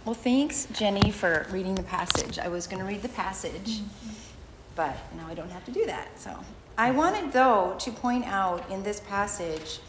Well, thanks, Jenny, for reading the passage. I was going to read the passage, but now I don't have to do that. So I wanted, though, to point out in this passage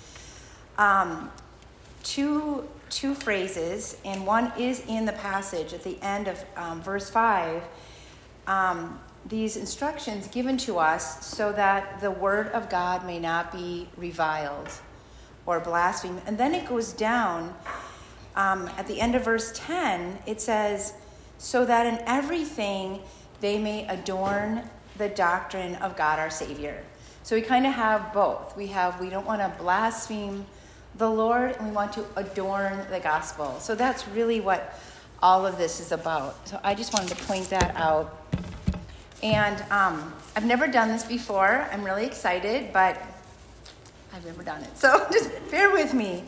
two phrases, and one is in the passage at the end of verse 5. These instructions given to us so that the word of God may not be reviled or blasphemed. And then it goes down at the end of verse 10, it says, so that in everything they may adorn the doctrine of God our Savior. So we kind of have both. We don't want to blaspheme the Lord, and we want to adorn the gospel. So that's really what all of this is about. So I just wanted to point that out. And I've never done this before. I'm really excited, but I've never done it. So just bear with me.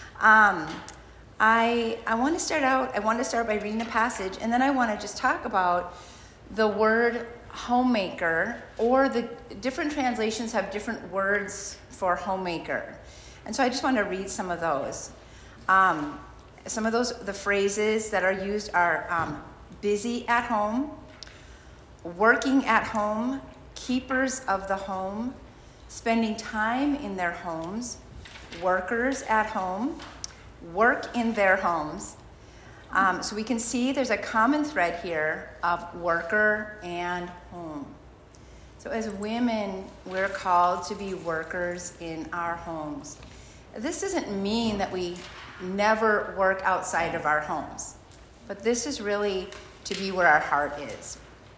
I want to start by reading the passage, and then I want to just talk about the word homemaker, or the different translations have different words for homemaker. And so I just want to read some of those. Some of those, the phrases that are used are busy at home, working at home, keepers of the home, spending time in their homes, workers at home, work in their homes. So we can see there's a common thread here of worker and home. So as women, we're called to be workers in our homes. This doesn't mean that we never work outside of our homes, but this is really to be where our heart is.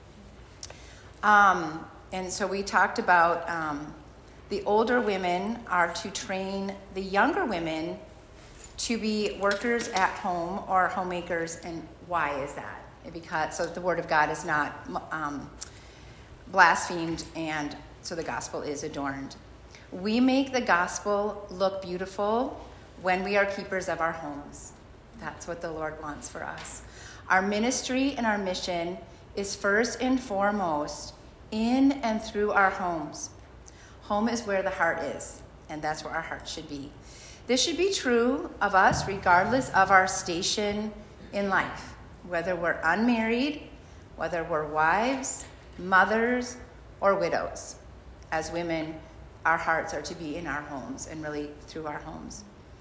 And so we talked about the older women are to train the younger women to be workers at home or homemakers. And why is that? Because so the word of God is not blasphemed, and so the gospel is adorned. We make the gospel look beautiful when we are keepers of our homes. That's what the Lord wants for us. Our ministry and our mission is first and foremost in and through our homes. Home is where the heart is, and that's where our heart should be. This should be true of us regardless of our station in life, whether we're unmarried, whether we're wives, mothers, or widows. As women, our hearts are to be in our homes and really through our homes.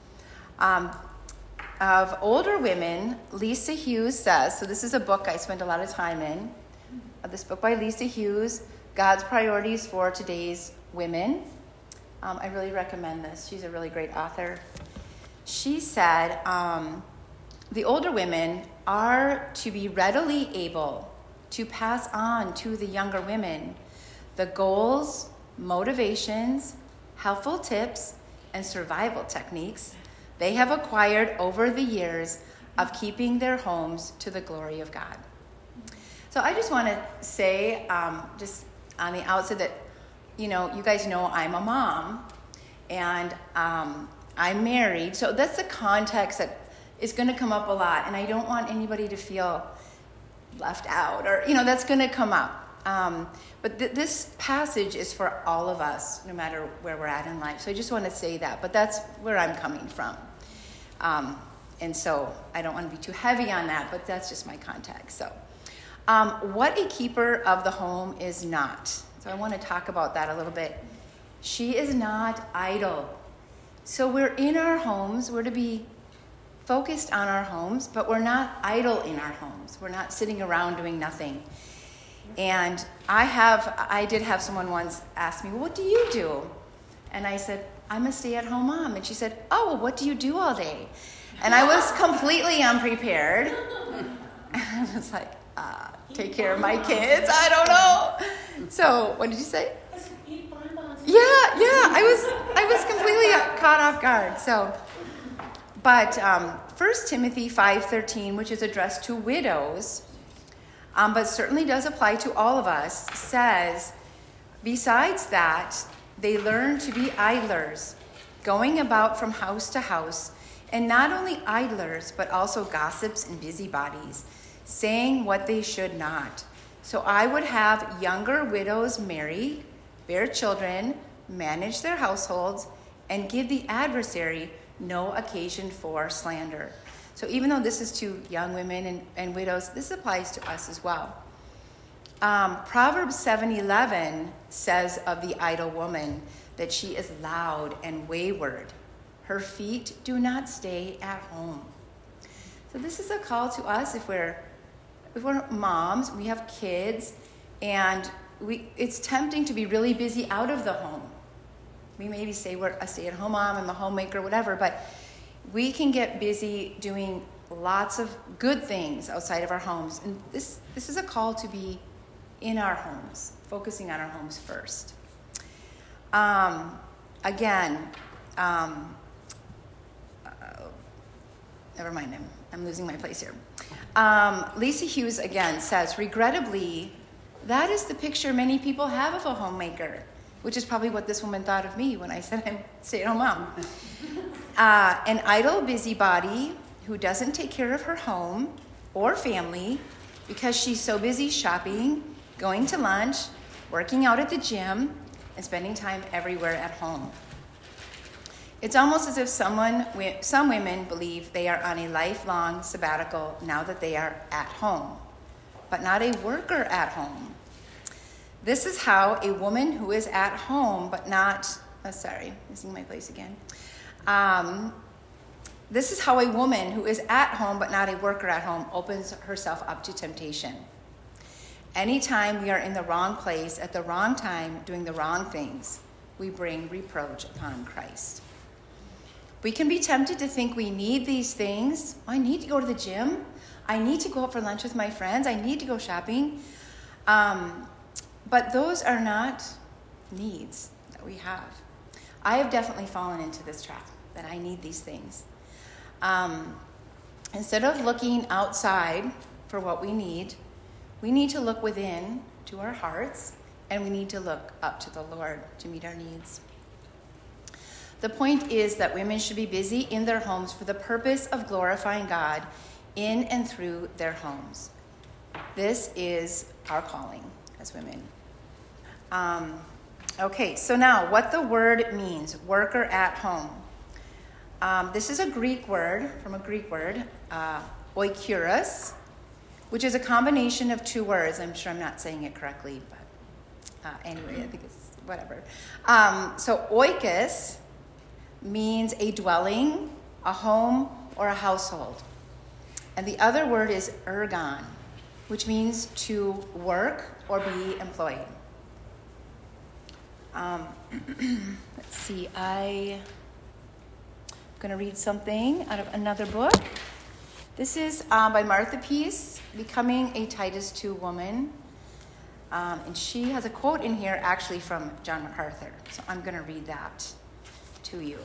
Of older women, Lisa Hughes says, so this is a book I spent a lot of time in, this book by Lisa Hughes, God's Priorities for Today's Women. I really recommend this. She's a really great author. She said, the older women are to be readily able to pass on to the younger women the goals, motivations, helpful tips, and survival techniques they have acquired over the years of keeping their homes to the glory of God. So I just want to say, just on the outset, that you guys know I'm a mom, and I'm married. So that's the context that is going to come up a lot, and I don't want anybody to feel left out, or that's going to come up. But this passage is for all of us, no matter where we're at in life. So I just want to say that, but that's where I'm coming from. And so I don't want to be too heavy on that, but that's just my context. So what a keeper of the home is not. So I want to talk about that a little bit. She is not idle. So we're in our homes. We're to be focused on our homes, but we're not idle in our homes. We're not sitting around doing nothing. And I did have someone once ask me, well, what do you do? And I said, I'm a stay-at-home mom. And she said, oh, well, what do you do all day? And I was completely unprepared. I was like, take care of my kids. I don't know. So what did you say? Yeah. I was completely caught off guard. So, but 1 Timothy 5:13, which is addressed to widows, but certainly does apply to all of us, says, besides that, they learn to be idlers, going about from house to house, and not only idlers, but also gossips and busybodies, saying what they should not. So I would have younger widows marry, bear children, manage their households, and give the adversary no occasion for slander. So even though this is to young women and widows, this applies to us as well. Proverbs 7:11 says of the idle woman that she is loud and wayward. Her feet do not stay at home. So this is a call to us if we're moms, we have kids, and it's tempting to be really busy out of the home. We maybe say we're a stay-at-home mom, I'm a homemaker, whatever, but we can get busy doing lots of good things outside of our homes. And this is a call to be in our homes, focusing on our homes first. Never mind, I'm losing my place here. Lisa Hughes again says, regrettably, that is the picture many people have of a homemaker, which is probably what this woman thought of me when I said I'm a stay-at-home mom. An idle busybody who doesn't take care of her home or family because she's so busy shopping, going to lunch, working out at the gym, and spending time everywhere at home. It's almost as if some women believe they are on a lifelong sabbatical now that they are at home, but not a worker at home. This is how a woman who is at home but not, missing my place again. This is how a woman who is at home but not a worker at home opens herself up to temptation. Anytime we are in the wrong place at the wrong time doing the wrong things, we bring reproach upon Christ. We can be tempted to think we need these things. I need to go to the gym. I need to go out for lunch with my friends. I need to go shopping. But those are not needs that we have. I have definitely fallen into this trap, that I need these things. Instead of looking outside for what we need to look within to our hearts, and we need to look up to the Lord to meet our needs. The point is that women should be busy in their homes for the purpose of glorifying God in and through their homes. This is our calling as women. Okay, so now what the word means, worker at home. This is a Greek word, oikouros, which is a combination of two words. I'm sure I'm not saying it correctly, but anyway, I think it's whatever. So oikos means a dwelling, a home, or a household. And the other word is ergon, which means to work or be employed. Let's see, I'm going to read something out of another book. This is by Martha Peace, Becoming a Titus II Woman. And she has a quote in here actually from John MacArthur. So I'm going to read that to you.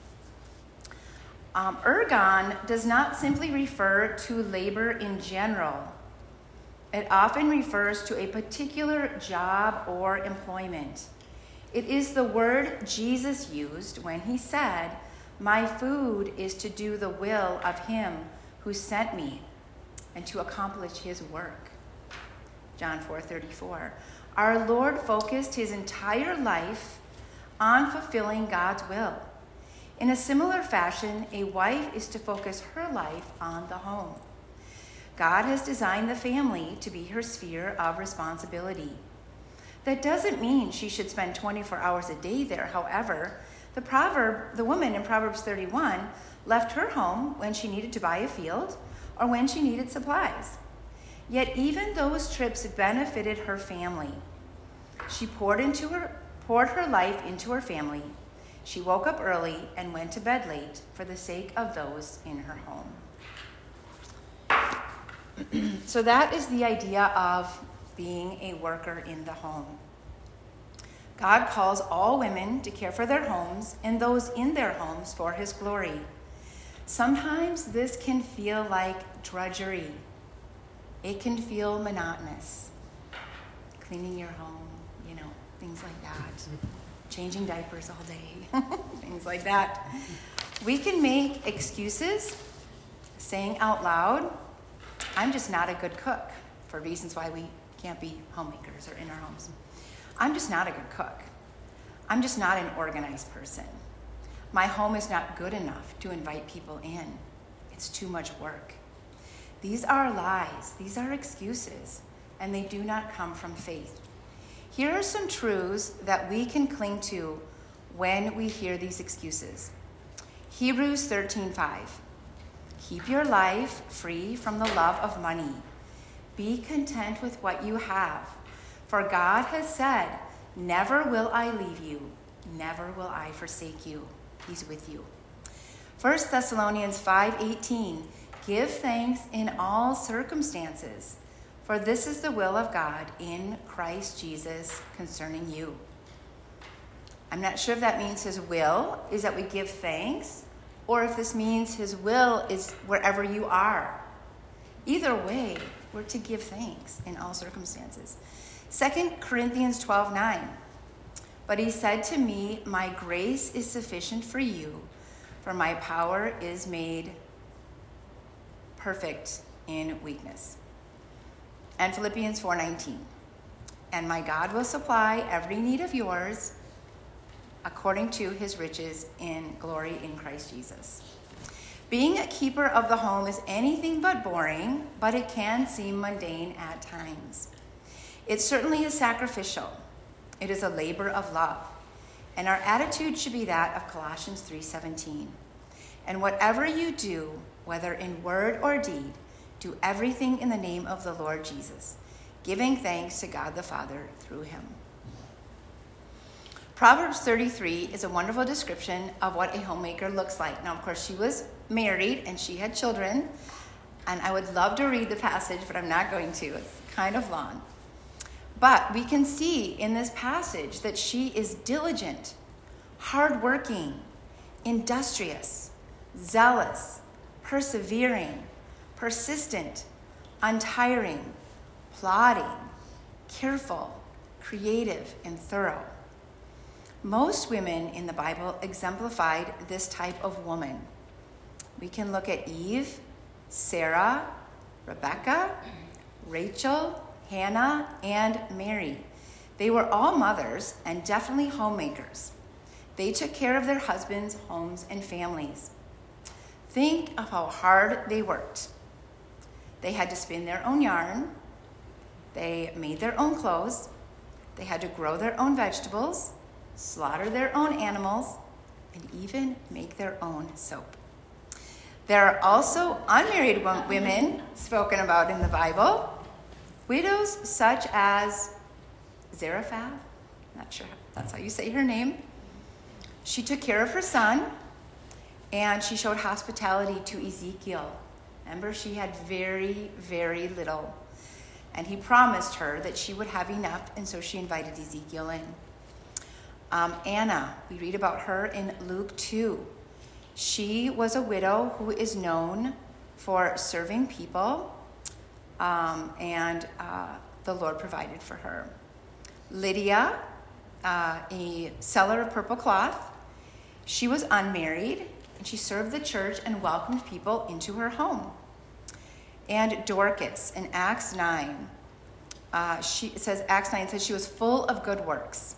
Ergon does not simply refer to labor in general. It often refers to a particular job or employment. It is the word Jesus used when he said, "My food is to do the will of him who sent me and to accomplish his work." John 4:34. Our Lord focused his entire life on fulfilling God's will. In a similar fashion, a wife is to focus her life on the home. God has designed the family to be her sphere of responsibility. That doesn't mean she should spend 24 hours a day there. However, the woman in Proverbs 31 left her home when she needed to buy a field or when she needed supplies. Yet even those trips benefited her family. She poured her life into her family. She woke up early and went to bed late for the sake of those in her home. So that is the idea of being a worker in the home. God calls all women to care for their homes and those in their homes for his glory. Sometimes this can feel like drudgery. It can feel monotonous. Cleaning your home, things like that. Changing diapers all day, things like that. We can make excuses, saying out loud, "I'm just not a good cook," for reasons why we can't be homemakers or in our homes. "I'm just not a good cook. I'm just not an organized person. My home is not good enough to invite people in. It's too much work. These are lies. These are excuses, and they do not come from faith. Here are some truths that we can cling to when we hear these excuses. Hebrews 13:5. Keep your life free from the love of money. Be content with what you have. For God has said, never will I leave you, never will I forsake you. He's with you. 1 Thessalonians 5:18. Give thanks in all circumstances, for this is the will of God in Christ Jesus concerning you. I'm not sure if that means his will is that we give thanks, or if this means his will is wherever you are. Either way, we're to give thanks in all circumstances. 2 Corinthians 12:9. But he said to me, my grace is sufficient for you, for my power is made perfect in weakness. And Philippians 4:19. And my God will supply every need of yours according to his riches in glory in Christ Jesus. Being a keeper of the home is anything but boring, but it can seem mundane at times. It certainly is sacrificial. It is a labor of love. And our attitude should be that of Colossians 3:17. And whatever you do, whether in word or deed, do everything in the name of the Lord Jesus, giving thanks to God the Father through him. Proverbs 33 is a wonderful description of what a homemaker looks like. Now, of course, she was married and she had children, and I would love to read the passage, but I'm not going to. It's kind of long. But we can see in this passage that she is diligent, hardworking, industrious, zealous, persevering, persistent, untiring, plodding, careful, creative, and thorough. Most women in the Bible exemplified this type of woman. We can look at Eve, Sarah, Rebecca, Rachel, Hannah, and Mary. They were all mothers and definitely homemakers. They took care of their husbands, homes, and families. Think of how hard they worked. They had to spin their own yarn. They made their own clothes. They had to grow their own vegetables, slaughter their own animals, and even make their own soap. There are also unmarried women spoken about in the Bible. Widows such as Zarephath, not sure that's how you say her name. She took care of her son, and she showed hospitality to Ezekiel. Remember, she had very, very little. And he promised her that she would have enough, and so she invited Ezekiel in. Anna, we read about her in Luke 2. She was a widow who is known for serving people, and the Lord provided for her. Lydia, a seller of purple cloth, she was unmarried, and she served the church and welcomed people into her home. And Dorcas in Acts 9, Acts 9 says she was full of good works.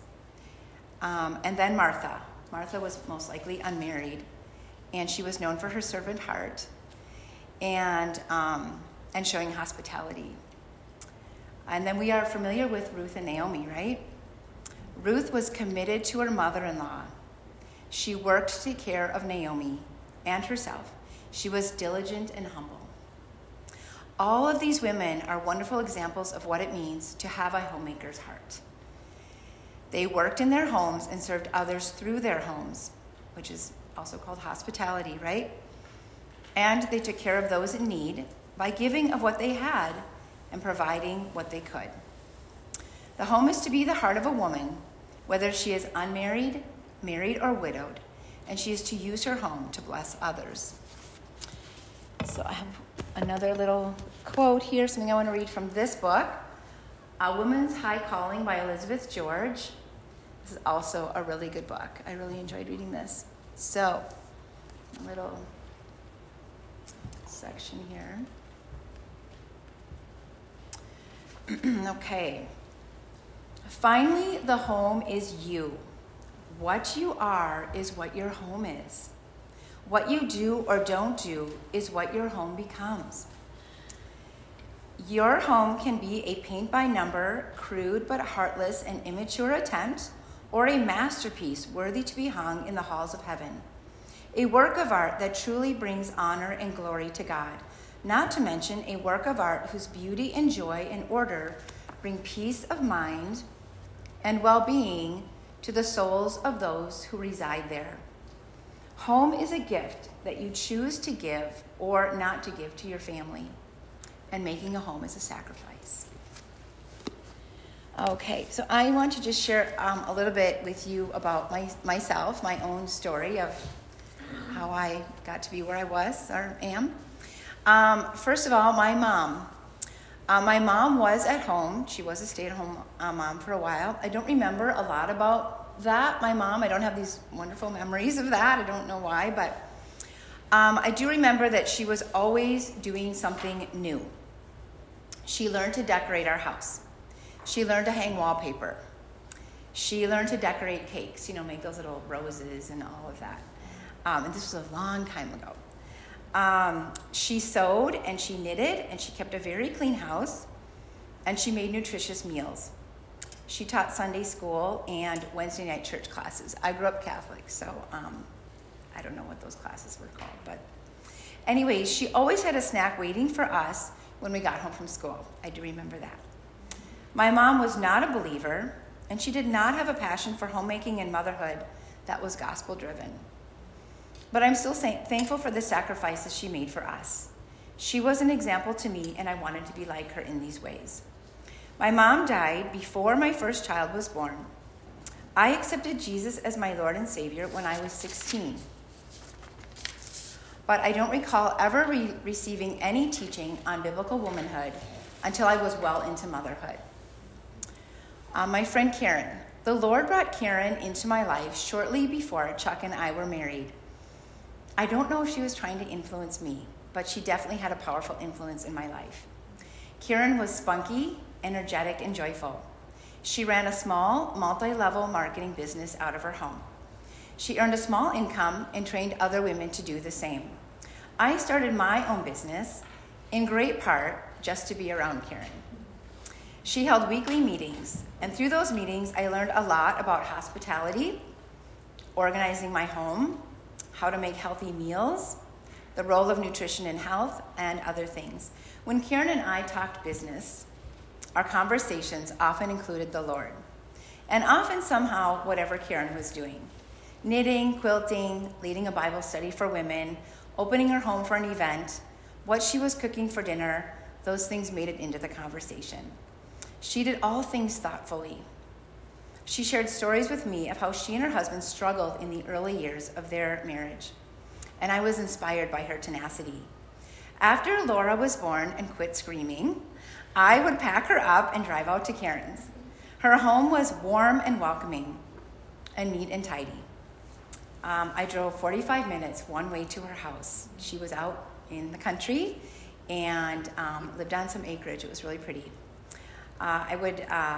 And then Martha. Martha was most likely unmarried, and she was known for her servant heart and showing hospitality. And then we are familiar with Ruth and Naomi, right? Ruth was committed to her mother-in-law. She worked to take care of Naomi and herself. She was diligent and humble. All of these women are wonderful examples of what it means to have a homemaker's heart. They worked in their homes and served others through their homes, which is also called hospitality, right? And they took care of those in need by giving of what they had and providing what they could. The home is to be the heart of a woman, whether she is unmarried, married, or widowed, and she is to use her home to bless others. So I have another little quote here, something I want to read from this book, A Woman's High Calling by Elizabeth George. This is also a really good book. I really enjoyed reading this. So, a little section here. Okay. Finally, the home is you. What you are is what your home is. What you do or don't do is what your home becomes. Your home can be a paint-by-number, crude but heartless and immature attempt, or a masterpiece worthy to be hung in the halls of heaven. A work of art that truly brings honor and glory to God, not to mention a work of art whose beauty and joy and order bring peace of mind and well-being to the souls of those who reside there. Home is a gift that you choose to give or not to give to your family, and making a home is a sacrifice. Okay, so I want to just share a little bit with you about myself, my own story of how I got to be where I was or am. First of all, my mom. My mom was at home. She was a stay-at-home mom for a while. I don't remember a lot about that, my mom. I don't have these wonderful memories of that. I don't know why, but I do remember that she was always doing something new. She learned to decorate our house. She learned to hang wallpaper. She learned to decorate cakes, make those little roses and all of that. And this was a long time ago. She sewed and she knitted and she kept a very clean house and she made nutritious meals. She taught Sunday school and Wednesday night church classes. I grew up Catholic, so I don't know what those classes were called. But anyways, she always had a snack waiting for us when we got home from school. I do remember that. My mom was not a believer, and she did not have a passion for homemaking and motherhood that was gospel-driven. But I'm still thankful for the sacrifices she made for us. She was an example to me, and I wanted to be like her in these ways. My mom died before my first child was born. I accepted Jesus as my Lord and Savior when I was 16. But I don't recall ever receiving any teaching on biblical womanhood until I was well into motherhood. My friend Karen. The Lord brought Karen into my life shortly before Chuck and I were married. I don't know if she was trying to influence me, but she definitely had a powerful influence in my life. Karen was spunky, energetic, and joyful. She ran a small, multi-level marketing business out of her home. She earned a small income and trained other women to do the same. I started my own business, in great part, just to be around Karen. She held weekly meetings, and through those meetings, I learned a lot about hospitality, organizing my home, how to make healthy meals, the role of nutrition in health, and other things. When Karen and I talked business, our conversations often included the Lord, and often somehow whatever Karen was doing. Knitting, quilting, leading a Bible study for women, opening her home for an event, what she was cooking for dinner, those things made it into the conversation. She did all things thoughtfully. She shared stories with me of how she and her husband struggled in the early years of their marriage, and I was inspired by her tenacity. After Laura was born and quit screaming, I would pack her up and drive out to Karen's. Her home was warm and welcoming and neat and tidy. I drove 45 minutes one way to her house. She was out in the country and lived on some acreage. It was really pretty. I would,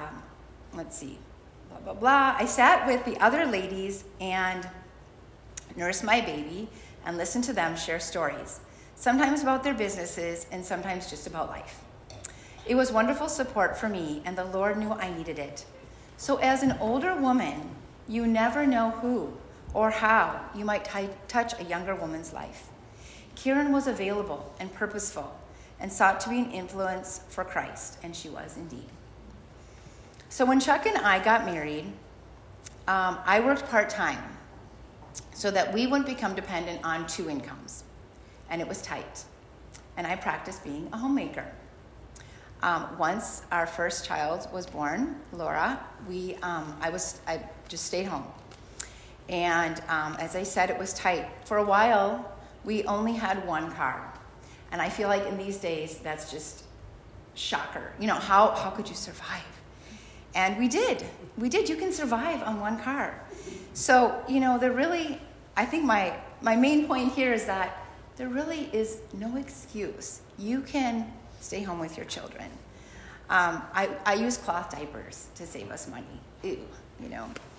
blah, blah, blah. I sat with the other ladies and nursed my baby and listened to them share stories, sometimes about their businesses and sometimes just about life. It was wonderful support for me, and the Lord knew I needed it. So as an older woman, you never know who or how you might touch a younger woman's life. Karen was available and purposeful and sought to be an influence for Christ, and she was indeed. So when Chuck and I got married, I worked part-time so that we wouldn't become dependent on two incomes, and it was tight. And I practiced being a homemaker. Once our first child was born, Laura, I just stayed home. And as I said, it was tight. For a while, we only had one car. And I feel like in these days, that's just shocker. How could you survive? And we did. You can survive on one car. So, I think my main point here is that there really is no excuse. You can stay home with your children. I use cloth diapers to save us money.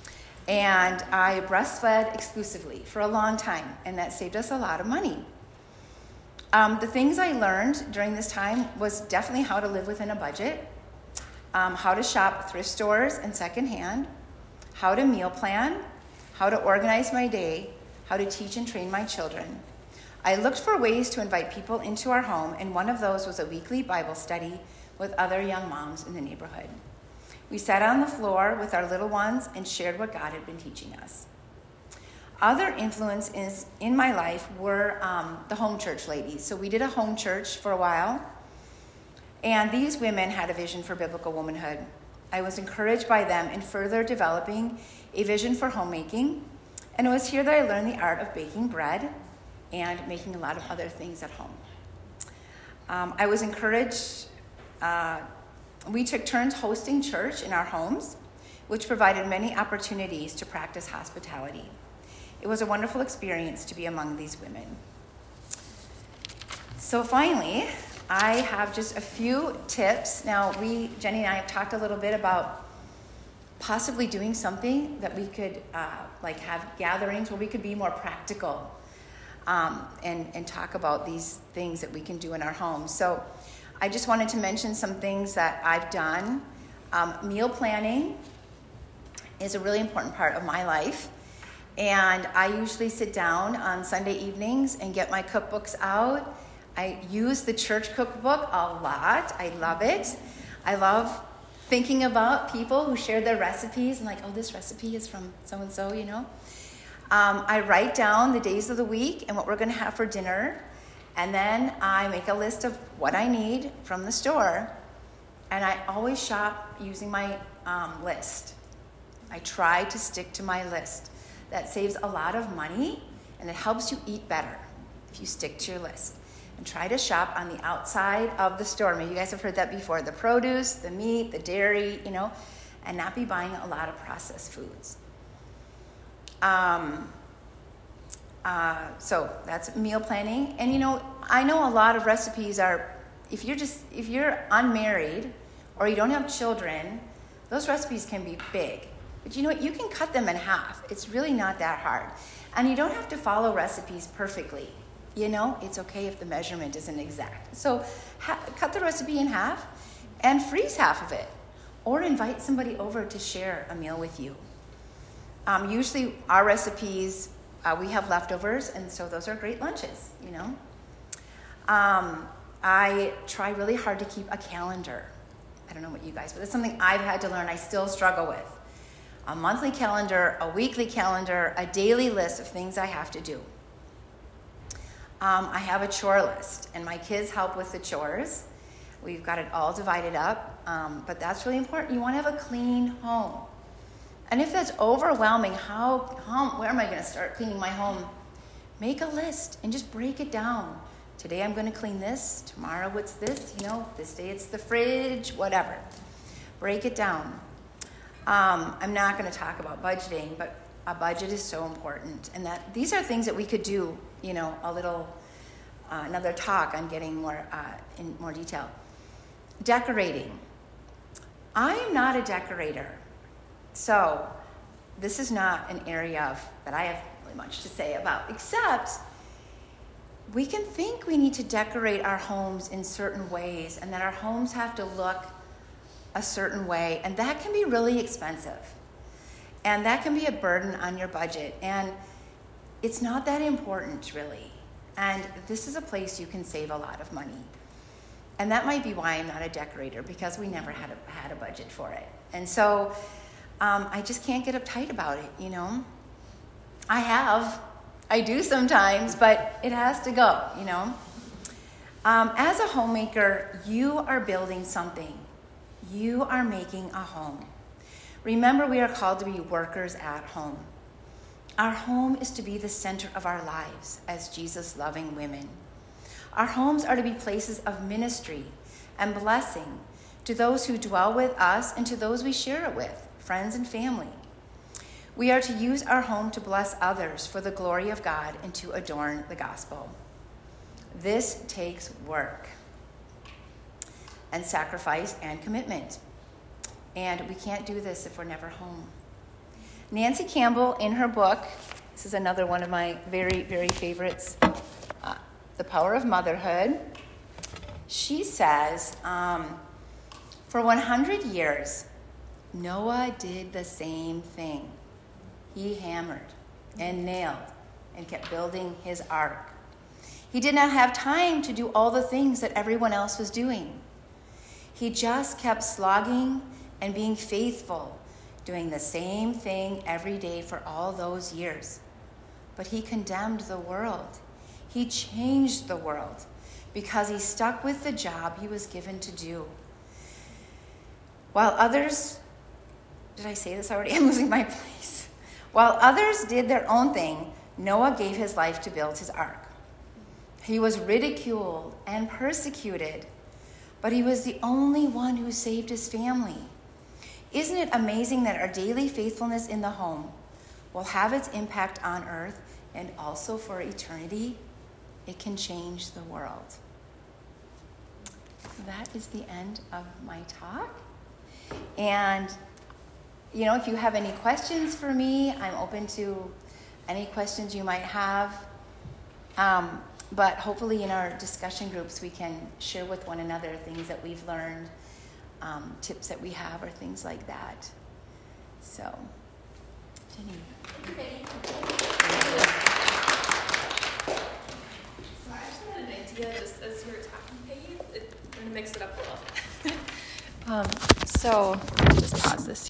And I breastfed exclusively for a long time, and that saved us a lot of money. The things I learned during this time was definitely how to live within a budget, how to shop thrift stores and secondhand, how to meal plan, how to organize my day, how to teach and train my children. I looked for ways to invite people into our home, and one of those was a weekly Bible study with other young moms in the neighborhood. We sat on the floor with our little ones and shared what God had been teaching us. Other influences in my life were the home church ladies. So we did a home church for a while, and these women had a vision for biblical womanhood. I was encouraged by them in further developing a vision for homemaking, and it was here that I learned the art of baking bread and making a lot of other things at home. I was encouraged. We took turns hosting church in our homes, which provided many opportunities to practice hospitality. It was a wonderful experience to be among these women. So finally, I have just a few tips. Now, Jenny and I have talked a little bit about possibly doing something that we could have gatherings where we could be more practical and talk about these things that we can do in our homes. So I just wanted to mention some things that I've done. Meal planning is a really important part of my life. And I usually sit down on Sunday evenings and get my cookbooks out. I use the church cookbook a lot. I love it. I love thinking about people who share their recipes and this recipe is from so-and-so, I write down the days of the week and what we're going to have for dinner. And then I make a list of what I need from the store. And I always shop using my list. I try to stick to my list. That saves a lot of money, and it helps you eat better if you stick to your list. And try to shop on the outside of the store. Maybe you guys have heard that before. The produce, the meat, the dairy, and not be buying a lot of processed foods. So that's meal planning. And I know a lot of recipes are, if you're unmarried or you don't have children, those recipes can be big. But you know what? You can cut them in half. It's really not that hard. And you don't have to follow recipes perfectly. It's okay if the measurement isn't exact. So cut the recipe in half and freeze half of it. Or invite somebody over to share a meal with you. Usually our recipes, we have leftovers, and so those are great lunches, I try really hard to keep a calendar. I don't know what you guys, but it's something I've had to learn. I still struggle with. A monthly calendar, a weekly calendar, a daily list of things I have to do. I have a chore list, and my kids help with the chores. We've got it all divided up, but that's really important. You want to have a clean home. And if that's overwhelming, where am I going to start cleaning my home? Make a list and just break it down. Today I'm going to clean this. Tomorrow it's this. This day it's the fridge, whatever. Break it down. I'm not going to talk about budgeting, but a budget is so important. And that these are things that we could do, another talk on getting more in more detail. Decorating. I am not a decorator. So this is not an area that I have really much to say about, except we can think we need to decorate our homes in certain ways and that our homes have to look a certain way, and that can be really expensive. And that can be a burden on your budget, and it's not that important, really. And this is a place you can save a lot of money. And that might be why I'm not a decorator, because we never had a budget for it. And so I just can't get uptight about it, I do sometimes, but it has to go, As a homemaker, you are building something. You are making a home. Remember, we are called to be workers at home. Our home is to be the center of our lives as Jesus-loving women. Our homes are to be places of ministry and blessing to those who dwell with us and to those we share it with, friends and family. We are to use our home to bless others for the glory of God and to adorn the gospel. This takes work and sacrifice and commitment. And we can't do this if we're never home. Nancy Campbell, in her book, this is another one of my very, very favorites, The Power of Motherhood. She says, for 100 years, Noah did the same thing. He hammered and nailed and kept building his ark. He did not have time to do all the things that everyone else was doing. He just kept slogging and being faithful, doing the same thing every day for all those years. But he condemned the world. He changed the world because he stuck with the job he was given to do. While others, did I say this already? I'm losing my place. While others did their own thing, Noah gave his life to build his ark. He was ridiculed and persecuted, but he was the only one who saved his family. Isn't it amazing that our daily faithfulness in the home will have its impact on earth and also for eternity? It can change the world. That is the end of my talk. And, if you have any questions for me, I'm open to any questions you might have. But hopefully in our discussion groups, we can share with one another things that we've learned, tips that we have, or things like that. So, Jenny. So I actually had an idea just as you were talking, Peggy. I'm going to mix it up a little. So, just pause this.